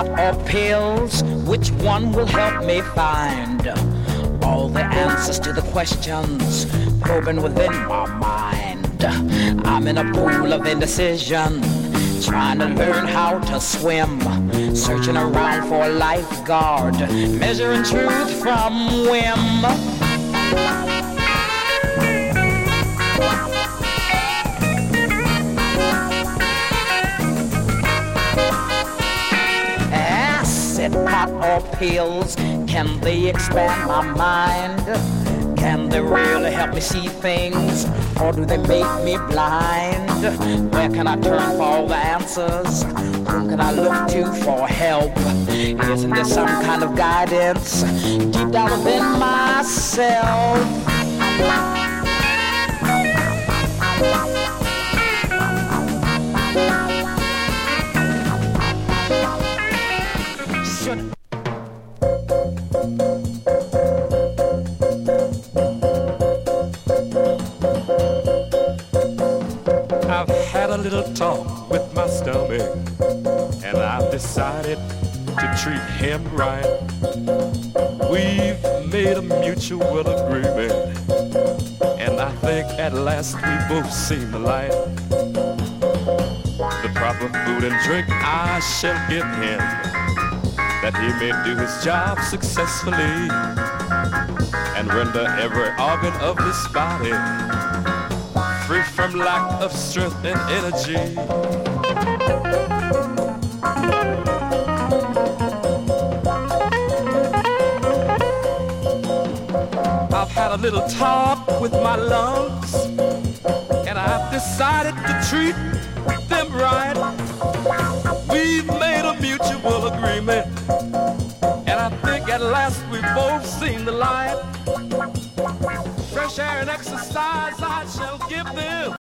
pot or pills? Which one will help me find all the answers to the questions probing within my mind? I'm in a pool of indecision, trying to learn how to swim, searching around for a lifeguard, measuring truth from whim. Acid, pot or pills, can they expand my mind? Can they really help me see things, or do they make me blind? Where can I turn for all the answers? Whom can I look to for help? Isn't there some kind of guidance deep down within myself? I've had a little talk with my stomach, and I've decided to treat him right. We've made a mutual agreement, and I think at last we both seen the light. The proper food and drink I shall give him, that he may do his job successfully and render every organ of his body free from lack of strength and energy. I've had a little talk with my lungs, and I've decided to treat them right. We've made a mutual agreement, and I think at last we've both seen the light. Fresh air and exercise I shall give them.